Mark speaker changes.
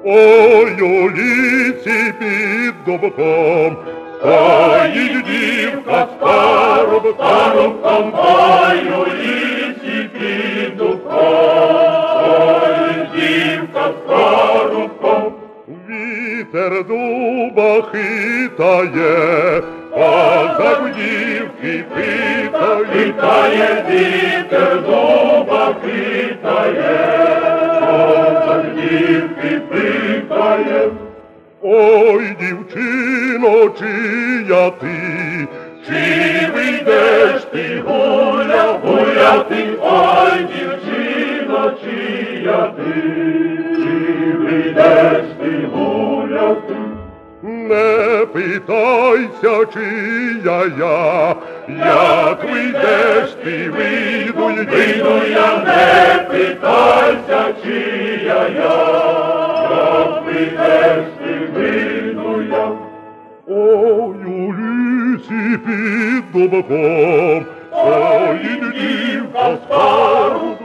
Speaker 1: Ой, у лісі під дубком стоїть дівка з парубком, ой, у лісі під дубком стоїть дівка з парубком. Вітер дуба хитає, козак дівки питає, вітер дуба хитає, козак дівки питає. Ой, дівчино, чия ти, чи вийдеш ти гуляти? Ой, дівчино, чия ти, чи вийдеш ти гуляти? Не питайся, чия я, як вийдеш ти, вийду я, не питайся, чия я, як вийдеш ти, вийду я. Ой, у лісі під дубком стоїть дівка з парубком,